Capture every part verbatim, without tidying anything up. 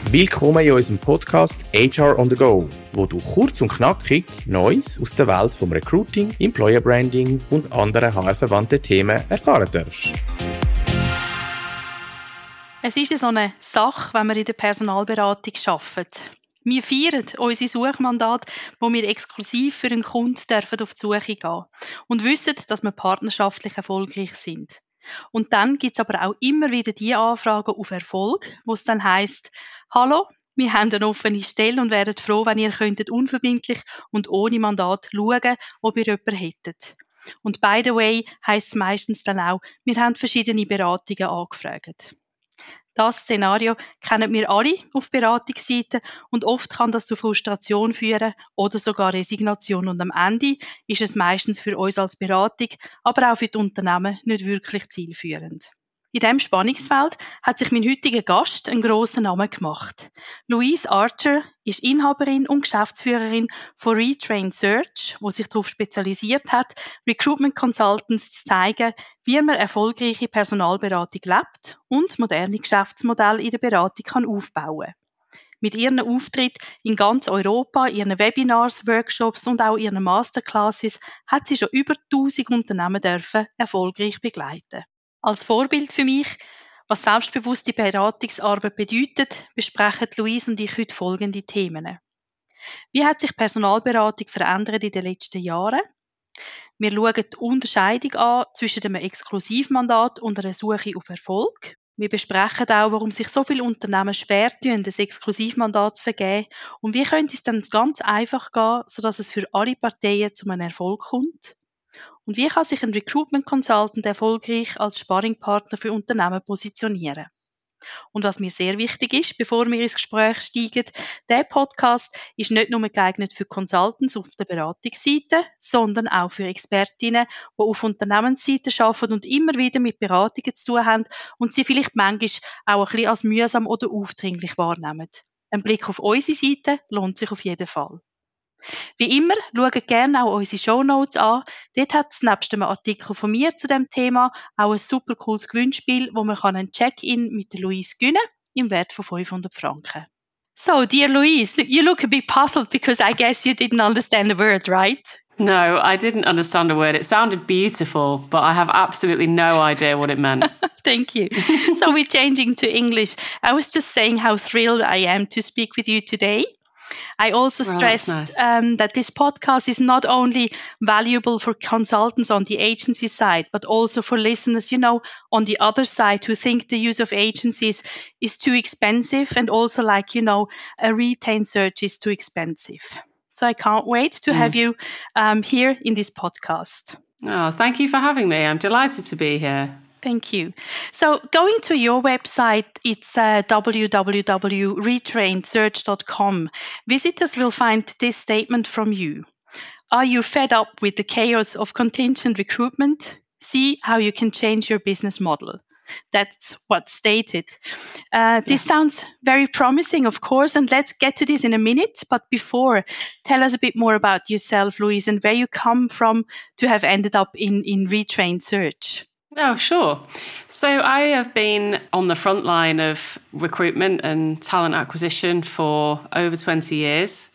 Willkommen in unserem Podcast H R on the Go, wo du kurz und knackig Neues aus der Welt vom Recruiting, Employer Branding und anderen H R-verwandten Themen erfahren darfst. Es ist so eine Sache, wenn wir in der Personalberatung arbeiten. Wir feiern unsere Suchmandate, wo wir exklusiv für einen Kunden dürfen auf die Suche gehen und wissen, dass wir partnerschaftlich erfolgreich sind. Und dann gibt es aber auch immer wieder die Anfragen auf Erfolg, wo es dann heisst: «Hallo, wir haben eine offene Stelle und wären froh, wenn ihr könntet unverbindlich und ohne Mandat schauen, ob ihr jemanden hättet.» Und by the way heisst es meistens dann auch: «Wir haben verschiedene Beratungen angefragt.» Das Szenario kennen wir alle auf Beratungsseite und oft kann das zu Frustration führen oder sogar Resignation. Und am Ende ist es meistens für uns als Beratung, aber auch für die Unternehmen nicht wirklich zielführend. In diesem Spannungsfeld hat sich mein heutiger Gast einen grossen Namen gemacht. Louise Archer ist Inhaberin und Geschäftsführerin von Retrain Search, wo sich darauf spezialisiert hat, Recruitment Consultants zu zeigen, wie man erfolgreiche Personalberatung lebt und moderne Geschäftsmodelle in der Beratung kann aufbauen. Mit ihren Auftritten in ganz Europa, ihren Webinars, Workshops und auch ihren Masterclasses hat sie schon über tausend Unternehmen dürfen erfolgreich begleiten. Als Vorbild für mich, was selbstbewusste Beratungsarbeit bedeutet, besprechen Louise und ich heute folgende Themen. Wie hat sich Personalberatung verändert in den letzten Jahren? Wir schauen die Unterscheidung an zwischen einem Exklusivmandat und einer Suche auf Erfolg. Wir besprechen auch, warum sich so viele Unternehmen schwer tun, ein Exklusivmandat zu vergeben und wie könnte es dann ganz einfach gehen, sodass es für alle Parteien zu einem Erfolg kommt. Und wie kann sich ein Recruitment Consultant erfolgreich als Sparringpartner für Unternehmen positionieren? Und was mir sehr wichtig ist, bevor wir ins Gespräch steigen, der Podcast ist nicht nur geeignet für Consultants auf der Beratungsseite, sondern auch für Expertinnen, die auf Unternehmensseite arbeiten und immer wieder mit Beratungen zu tun haben und sie vielleicht manchmal auch ein bisschen als mühsam oder aufdringlich wahrnehmen. Ein Blick auf unsere Seite lohnt sich auf jeden Fall. Wie immer, schaut gerne auch unsere Shownotes an. Dort hat es nebst einem Artikel von mir zu dem Thema auch ein super cooles Gewinnspiel, wo man einen Check-in mit der Louise gewinnen kann, im Wert von fünfhundert Franken. So, dear Louise, you look a bit puzzled because I guess you didn't understand the word, right? No, I didn't understand a word. It sounded beautiful, but I have absolutely no idea what it meant. Thank you. So we're changing to English. I was just saying how thrilled I am to speak with you today. I also Well, stressed nice. um, that this podcast is not only valuable for consultants on the agency side, but also for listeners, you know, on the other side who think the use of agencies is too expensive and also like, you know, a retained search is too expensive. So I can't wait to mm. have you um, here in this podcast. Oh, thank you for having me. I'm delighted to be here. Thank you. So going to your website, it's uh, w w w dot retrained search dot com. Visitors will find this statement from you. Are you fed up with the chaos of contingent recruitment? See how you can change your business model. That's what's stated. Uh, this yeah. sounds very promising, of course, and let's get to this in a minute. But before, tell us a bit more about yourself, Louise, and where you come from to have ended up in, in Retrained Search. Oh, sure. So I have been on the front line of recruitment and talent acquisition for over twenty years.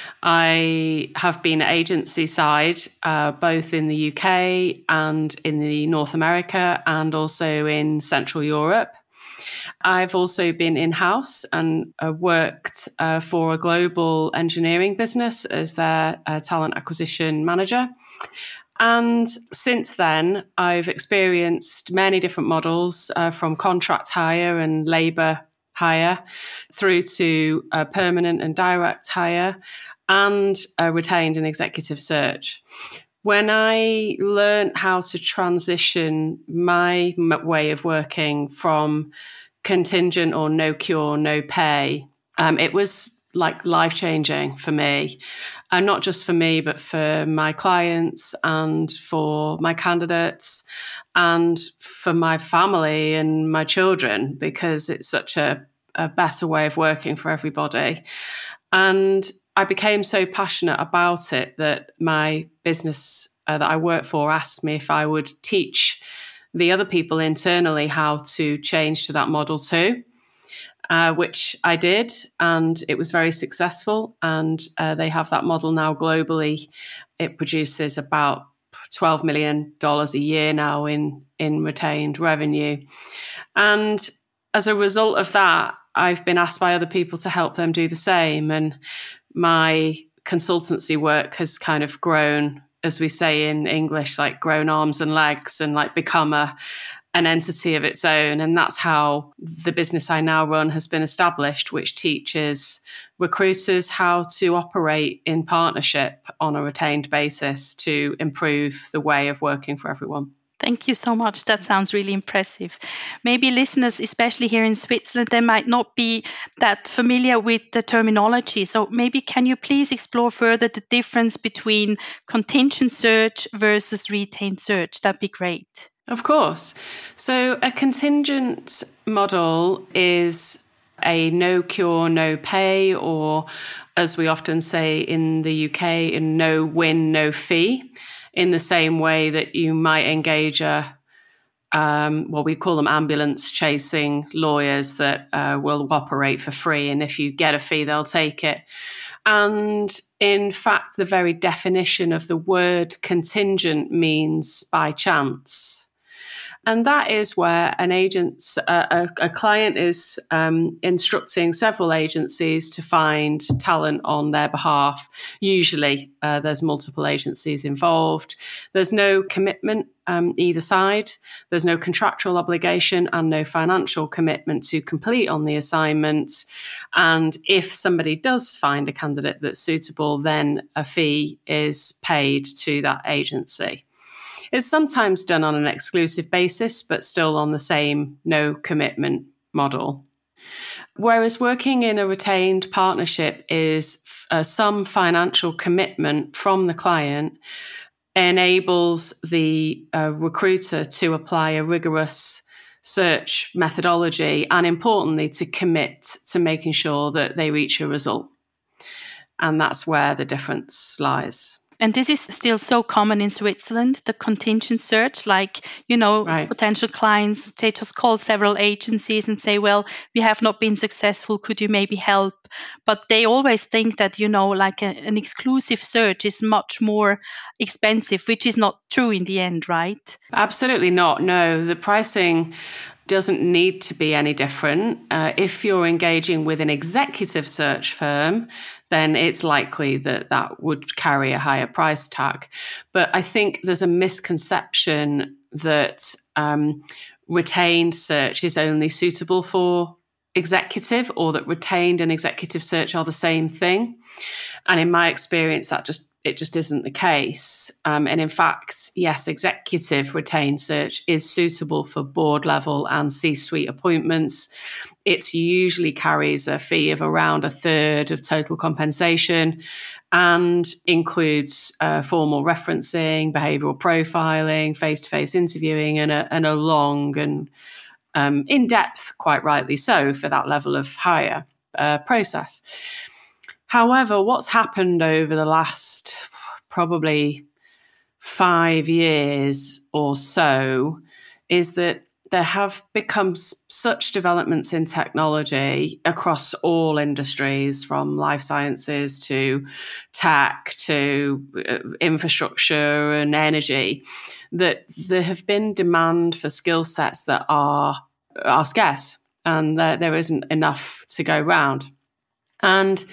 I have been agency side, uh, both in the U K and in the North America and also in Central Europe. I've also been in-house and uh, worked uh, for a global engineering business as their uh, talent acquisition manager. And since then, I've experienced many different models uh, from contract hire and labour hire through to uh, permanent and direct hire and uh, retained and executive search. When I learned how to transition my m- way of working from contingent or no cure, no pay, um, it was like life-changing for me. And not just for me, but for my clients and for my candidates and for my family and my children, because it's such a, a better way of working for everybody. And I became so passionate about it that my business uh, that I work for asked me if I would teach the other people internally how to change to that model too. uh, which I did, and it was very successful. And uh, they have that model now globally. It produces about twelve million dollars a year now in, in retained revenue. And as a result of that, I've been asked by other people to help them do the same. And my consultancy work has kind of grown, as we say in English, like grown arms and legs, and like become a an entity of its own. And that's how the business I now run has been established, which teaches recruiters how to operate in partnership on a retained basis to improve the way of working for everyone. Thank you so much. That sounds really impressive. Maybe listeners, especially here in Switzerland, they might not be that familiar with the terminology. So maybe can you please explore further the difference between contingent search versus retained search? That'd be great. Of course. So a contingent model is a no cure, no pay, or as we often say in the U K, a no win, no fee. In the same way that you might engage a, um, well, we call them ambulance chasing lawyers that uh, will operate for free. And if you get a fee, they'll take it. And in fact, the very definition of the word contingent means by chance. And that is where an agent's, uh, a, a client is um, instructing several agencies to find talent on their behalf. Usually uh, there's multiple agencies involved. There's no commitment um, either side. There's no contractual obligation and no financial commitment to complete on the assignment. And if somebody does find a candidate that's suitable, then a fee is paid to that agency. It's sometimes done on an exclusive basis, but still on the same no commitment model. Whereas working in a retained partnership is uh, some financial commitment from the client enables the uh, recruiter to apply a rigorous search methodology and, importantly, to commit to making sure that they reach a result. And that's where the difference lies. And this is still so common in Switzerland, the contingent search, like, you know, right. Potential clients, they just call several agencies and say, well, we have not been successful. Could you maybe help? But they always think that, you know, like a, an exclusive search is much more expensive, which is not true in the end, right? Absolutely not. No, the pricing doesn't need to be any different. Uh, if you're engaging with an executive search firm, then it's likely that that would carry a higher price tag. But I think there's a misconception that um, retained search is only suitable for executive, or that retained and executive search are the same thing. And in my experience, that just it just isn't the case. Um, and in fact, yes, executive retained search is suitable for board level and C-suite appointments. It usually carries a fee of around a third of total compensation and includes uh, formal referencing, behavioural profiling, face-to-face interviewing, and a, and a long and um, in-depth, quite rightly so, for that level of hire uh, process. However, what's happened over the last probably five years or so is that there have become such developments in technology across all industries, from life sciences to tech to infrastructure and energy, that there have been demand for skill sets that are, are scarce, and there, there isn't enough to go round. And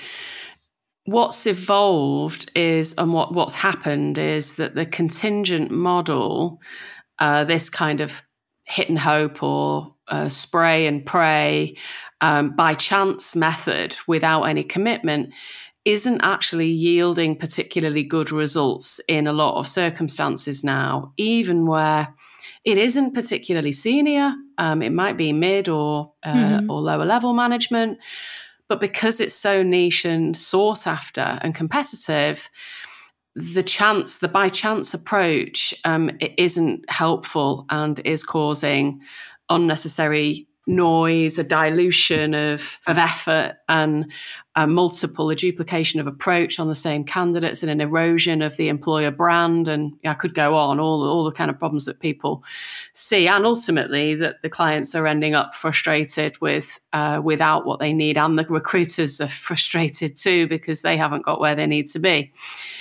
what's evolved is, and what, what's happened is that the contingent model, uh, this kind of hit and hope or uh, spray and pray um, by chance method without any commitment, isn't actually yielding particularly good results in a lot of circumstances now, even where it isn't particularly senior. Um, it might be mid or uh, mm-hmm. or lower level management. But because it's so niche and sought after and competitive, the chance, the by chance approach um, it isn't helpful and is causing unnecessary noise, a dilution of, of effort, and a multiple, a duplication of approach on the same candidates, and an erosion of the employer brand. And I could go on, all, all the kind of problems that people see. And ultimately that the clients are ending up frustrated with uh, without what they need. And the recruiters are frustrated too because they haven't got where they need to be.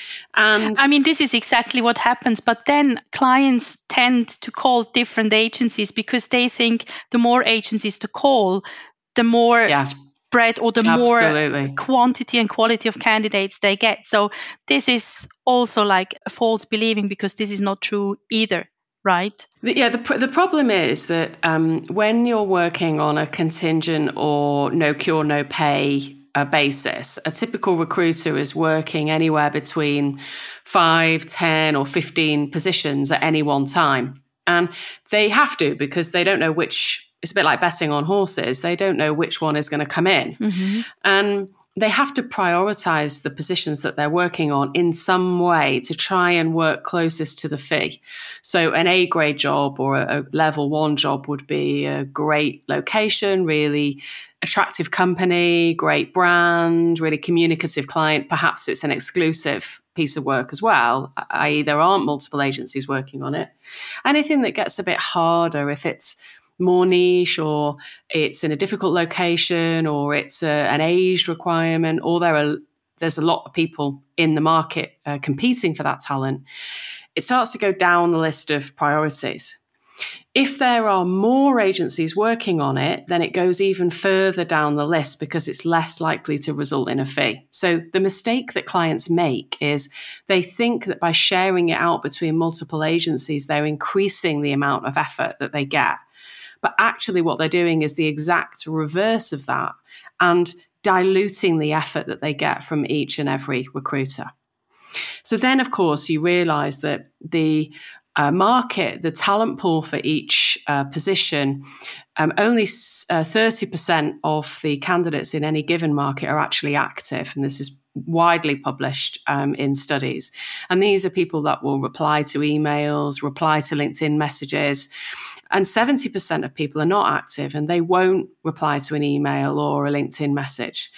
And I mean, this is exactly what happens. But then clients tend to call different agencies because they think the more agencies to call, the more yeah. spread or the Absolutely. more quantity and quality of candidates they get. So this is also like a false believing because this is not true either, right? Yeah, the the problem is that um, when you're working on a contingent or no cure, no pay uh, basis, a typical recruiter is working anywhere between five, ten or fifteen positions at any one time. And they have to because they don't know which, it's a bit like betting on horses. They don't know which one is going to come in. Mm-hmm. And they have to prioritize the positions that they're working on in some way to try and work closest to the fee. So an A grade job or a, a level one job would be a great location, really attractive company, great brand, really communicative client. Perhaps it's an exclusive piece of work as well, that is there aren't multiple agencies working on it. Anything that gets a bit harder, if it's more niche or it's in a difficult location or it's a, an age requirement or there are there's a lot of people in the market uh, competing for that talent, it starts to go down the list of priorities. If there are more agencies working on it, then it goes even further down the list because it's less likely to result in a fee. So the mistake that clients make is they think that by sharing it out between multiple agencies, they're increasing the amount of effort that they get. But actually what they're doing is the exact reverse of that and diluting the effort that they get from each and every recruiter. So then, of course, you realize that the uh, market, the talent pool for each uh, position, um, only uh, thirty percent of the candidates in any given market are actually active. And this is widely published um, in studies. And these are people that will reply to emails, reply to LinkedIn messages. And seventy percent of people are not active and they won't reply to an email or a LinkedIn message.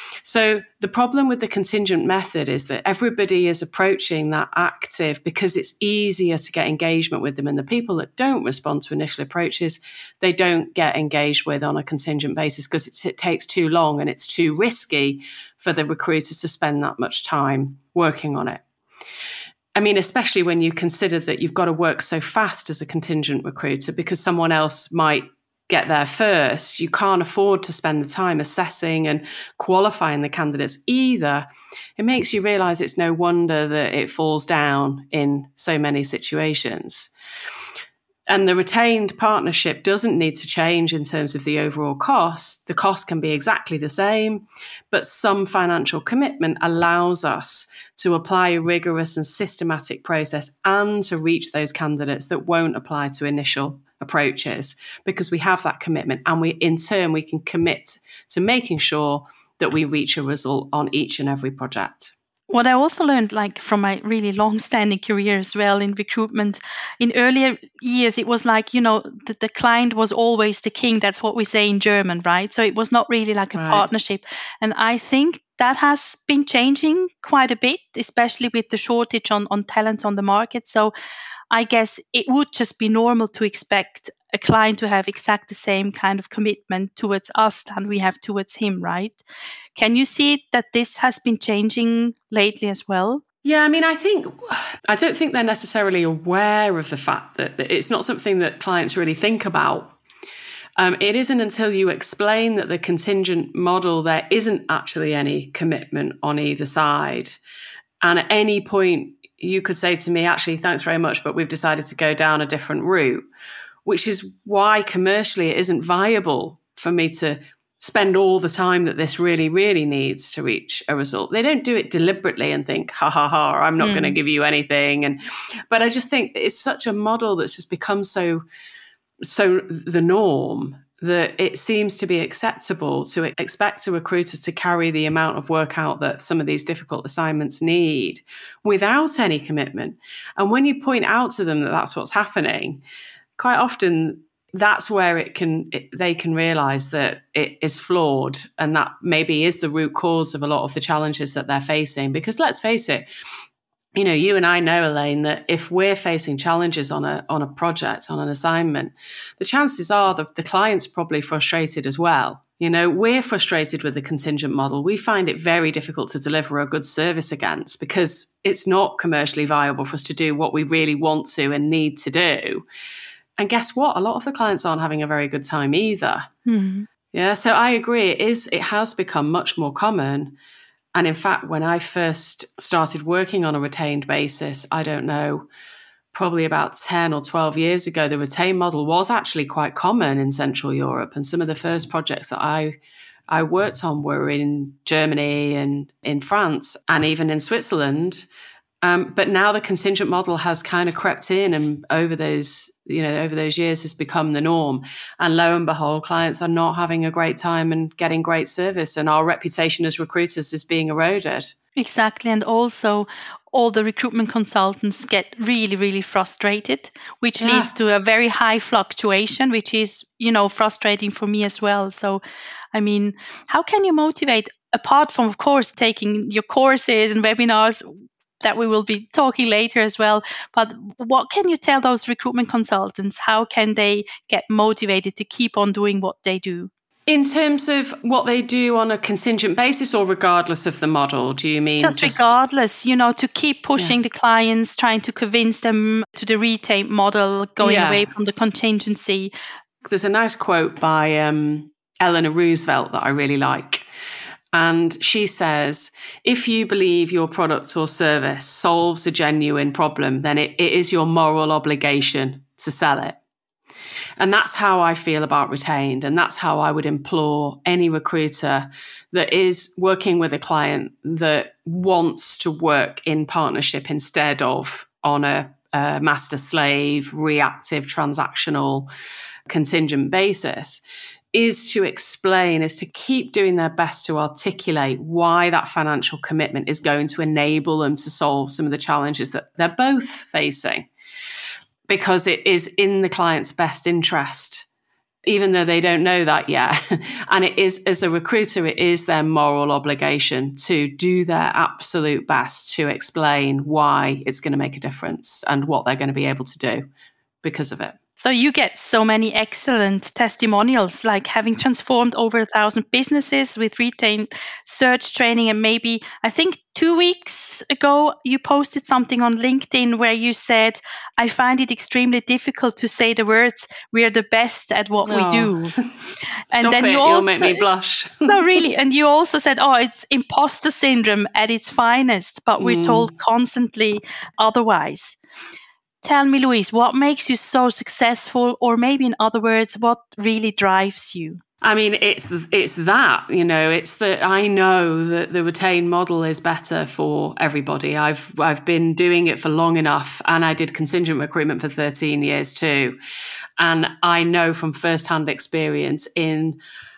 So the problem with the contingent method is that everybody is approaching that active because it's easier to get engagement with them. And the people that don't respond to initial approaches, they don't get engaged with on a contingent basis because it, it takes too long and it's too risky for the recruiter to spend that much time working on it. I mean, especially when you consider that you've got to work so fast as a contingent recruiter because someone else might get there first. You can't afford to spend the time assessing and qualifying the candidates either. It makes you realize it's no wonder that it falls down in so many situations. And the retained partnership doesn't need to change in terms of the overall cost. The cost can be exactly the same, but some financial commitment allows us to apply a rigorous and systematic process and to reach those candidates that won't apply to initial approaches because we have that commitment and we, in turn, we can commit to making sure that we reach a result on each and every project. What I also learned, like from my really long-standing career as well in recruitment, in earlier years, it was like, you know, the, the client was always the king. That's what we say in German, right? So it was not really like a right. partnership. And I think that has been changing quite a bit, especially with the shortage on, on talent on the market. So I guess it would just be normal to expect a client to have exact the same kind of commitment towards us than we have towards him, right? Can you see that this has been changing lately as well? Yeah, I mean, I think, I don't think they're necessarily aware of the fact that it's not something that clients really think about. Um, it isn't until you explain that the contingent model, there isn't actually any commitment on either side. And at any point, you could say to me, actually, thanks very much, but we've decided to go down a different route, which is why commercially it isn't viable for me to spend all the time that this really, really needs to reach a result. They don't do it deliberately and think, ha, ha, ha, I'm not mm. going to give you anything. And but I just think it's such a model that's just become so, so the norm that it seems to be acceptable to expect a recruiter to carry the amount of work out that some of these difficult assignments need without any commitment. And when you point out to them that that's what's happening, quite often that's where it can it, they can realize that it is flawed, and that maybe is the root cause of a lot of the challenges that they're facing. Because let's face it, you know, you and I know, Elaine, that if we're facing challenges on a on a project, on an assignment, the chances are that the client's probably frustrated as well. You know, we're frustrated with the contingent model. We find it very difficult to deliver a good service against, because it's not commercially viable for us to do what we really want to and need to do. And guess what? A lot of the clients aren't having a very good time either. Mm-hmm. Yeah, so I agree. It is. It has become much more common. And in fact, when I first started working on a retained basis, I don't know, probably about ten or twelve years ago, the retained model was actually quite common in Central Europe. And some of the first projects that I I worked on were in Germany and in France and even in Switzerland. Um, but now the contingent model has kind of crept in, and over those, you know, over those years has become the norm. And lo and behold, clients are not having a great time and getting great service, and our reputation as recruiters is being eroded. Exactly. And also all the recruitment consultants get really, really frustrated, which yeah. leads to a very high fluctuation, which is, you know, frustrating for me as well. So, I mean, how can you motivate, apart from, of course, taking your courses and webinars that we will be talking later as well, but what can you tell those recruitment consultants? How can they get motivated to keep on doing what they do? In terms of what they do on a contingent basis, or regardless of the model, do you mean? Just, just... regardless, you know, to keep pushing yeah. the clients, trying to convince them to the retained model, going yeah. away from the contingency. There's a nice quote by um, Eleanor Roosevelt that I really like. And she says, if you believe your product or service solves a genuine problem, then it, it is your moral obligation to sell it. And that's how I feel about retained. And that's how I would implore any recruiter that is working with a client that wants to work in partnership instead of on a, a master-slave, reactive, transactional, contingent basis, is to explain, is to keep doing their best to articulate why that financial commitment is going to enable them to solve some of the challenges that they're both facing. Because it is in the client's best interest, even though they don't know that yet. And it is, as a recruiter, it is their moral obligation to do their absolute best to explain why it's going to make a difference and what they're going to be able to do because of it. So you get so many excellent testimonials, like having transformed over a thousand businesses with retained search training. And maybe, I think two weeks ago, you posted something on LinkedIn where you said, I find it extremely difficult to say the words, we are the best at what oh. we do. And Stop then it, you also, you'll make me blush. No, really. And you also said, oh, it's imposter syndrome at its finest, but we're mm. told constantly otherwise. Tell me, Louise, what makes you so successful? Or maybe in other words, what really drives you? I mean, it's it's that, you know, it's that I know that the retained model is better for everybody. I've I've been doing it for long enough, and I did contingent recruitment for thirteen years too. And I know from firsthand experience in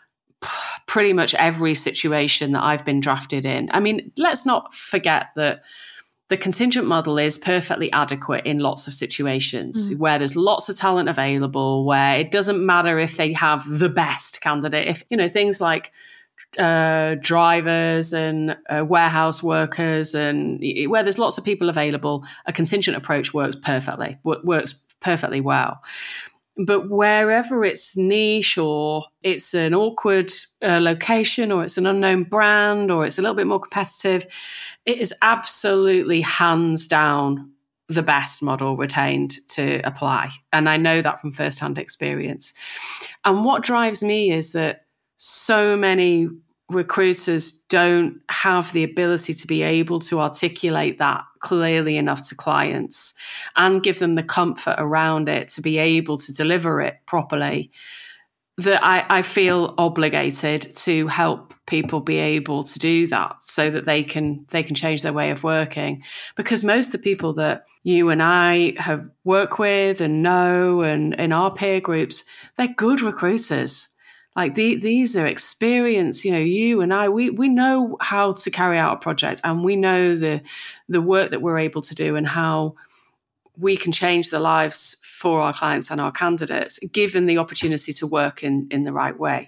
pretty much every situation that I've been drafted in. I mean, let's not forget that the contingent model is perfectly adequate in lots of situations mm. where there's lots of talent available, where it doesn't matter if they have the best candidate. If, you know, things like uh, drivers and uh, warehouse workers, and where there's lots of people available, a contingent approach works perfectly, w- works perfectly well. But wherever it's niche, or it's an awkward uh, location, or it's an unknown brand, or it's a little bit more competitive, it is absolutely hands down the best model retained to apply. And I know that from firsthand experience. And what drives me is that so many recruiters don't have the ability to be able to articulate that clearly enough to clients and give them the comfort around it to be able to deliver it properly, that I, I feel obligated to help people be able to do that so that they can they can change their way of working. Because most of the people that you and I have worked with and know, and in our peer groups, they're good recruiters. Like the, these are experienced, you know, you and I, we we know how to carry out a project, and we know the the work that we're able to do and how we can change the lives for our clients and our candidates, given the opportunity to work in, in the right way.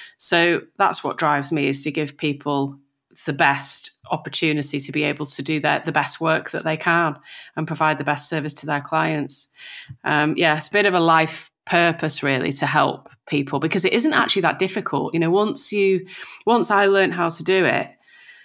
So that's what drives me, is to give people the best opportunity to be able to do their, the best work that they can and provide the best service to their clients. Um, yeah, it's a bit of a life purpose, really, to help people, because it isn't actually that difficult. You know, once you, once I learned how to do it,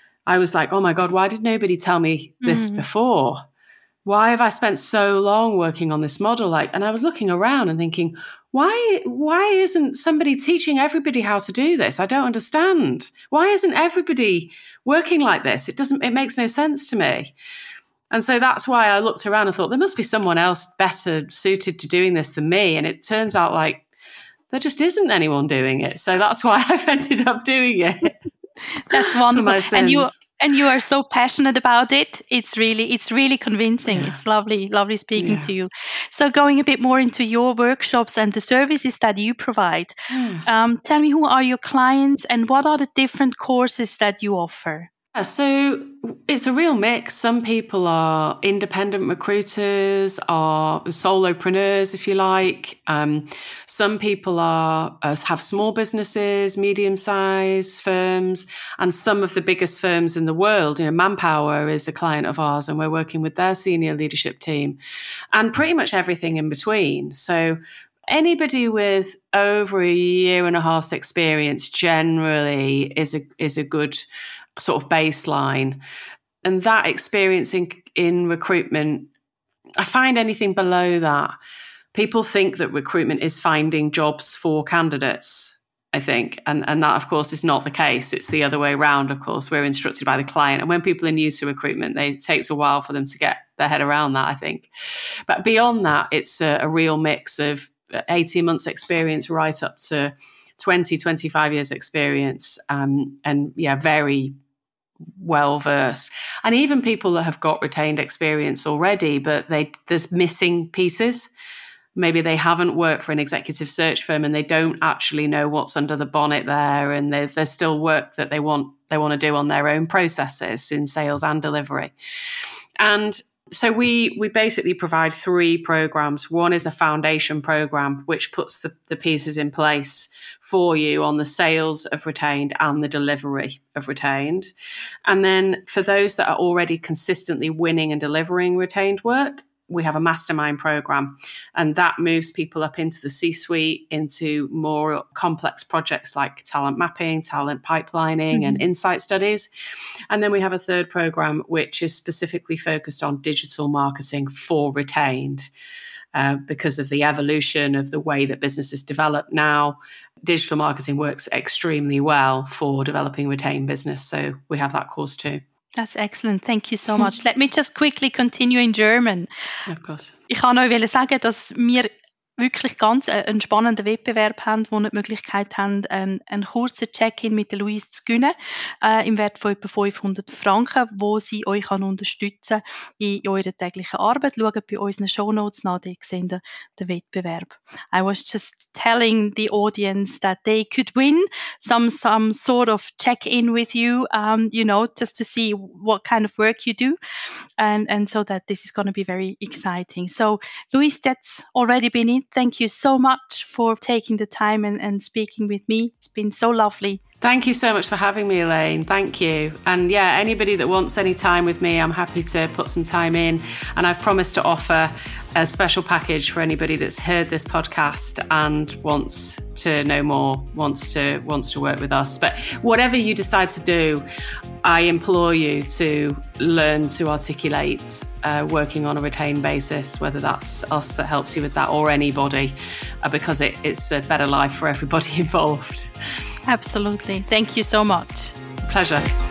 I was like, oh my God, why did nobody tell me this mm. before? Why have I spent so long working on this model? Like, and I was looking around and thinking, why, why isn't somebody teaching everybody how to do this? I don't understand. Why isn't everybody working like this? It doesn't, it makes no sense to me. And so that's why I looked around and thought, there must be someone else better suited to doing this than me. And it turns out like there just isn't anyone doing it. So that's why I've ended up doing it. That's wonderful. And you and you are so passionate about it. It's really it's really convincing. Yeah. It's lovely, lovely speaking yeah. to you. So going a bit more into your workshops and the services that you provide. Mm. Um, tell me, who are your clients and what are the different courses that you offer? Yeah, so it's a real mix. Some people are independent recruiters, are solopreneurs, if you like. Um, some people are uh, have small businesses, medium-sized firms, and some of the biggest firms in the world. You know, Manpower is a client of ours, and we're working with their senior leadership team, and pretty much everything in between. So anybody with over a year and a half's experience generally is a is a good sort of baseline. And that experience in, in recruitment, I find anything below that, people think that recruitment is finding jobs for candidates, I think. And, and that, of course, is not the case. It's the other way around, of course. We're instructed by the client. And when people are new to recruitment, they, it takes a while for them to get their head around that, I think. But beyond that, it's a, a real mix of eighteen months experience right up to twenty, twenty-five years experience. Um, and yeah, very well versed, and even people that have got retained experience already, but they there's missing pieces. Maybe they haven't worked for an executive search firm and they don't actually know what's under the bonnet there, and there's still work that they want they want to do on their own processes in sales and delivery. And so we we basically provide three programs. One is a foundation program, which puts the, the pieces in place for you on the sales of retained and the delivery of retained. And then for those that are already consistently winning and delivering retained work, we have a mastermind program, and that moves people up into the C-suite, into more complex projects like talent mapping, talent pipelining, mm-hmm. and insight studies. And then we have a third program, which is specifically focused on digital marketing for retained, uh, because of the evolution of the way that businesses develop now. Digital marketing works extremely well for developing retained business. So we have that course too. That's excellent. Thank you so much. Let me just quickly continue in German. Of course. Ich kann euch sagen, dass wir wirklich ganz einen spannenden Wettbewerb haben, wo wir die Möglichkeit haben, ähm, einen kurzen Check-in mit der Louise zu gewinnen, äh, im Wert von etwa fünfhundert Franken, wo sie euch kann unterstützen in eurer täglichen Arbeit. Schaut bei unseren Shownotes nach, da seht ihr den Wettbewerb. I was just telling the audience that they could win some some sort of check-in with you, um, you know, just to see what kind of work you do, and and so that this is going to be very exciting. So, Louise, that's already been it. Thank you so much for taking the time and, and speaking with me. It's been so lovely. Thank you so much for having me, Elaine. Thank you. And yeah, anybody that wants any time with me, I'm happy to put some time in. And I've promised to offer a special package for anybody that's heard this podcast and wants to know more, wants to wants to work with us. But whatever you decide to do, I implore you to learn to articulate uh, working on a retained basis, whether that's us that helps you with that or anybody, uh, because it, it's a better life for everybody involved. Absolutely. Thank you so much. Pleasure.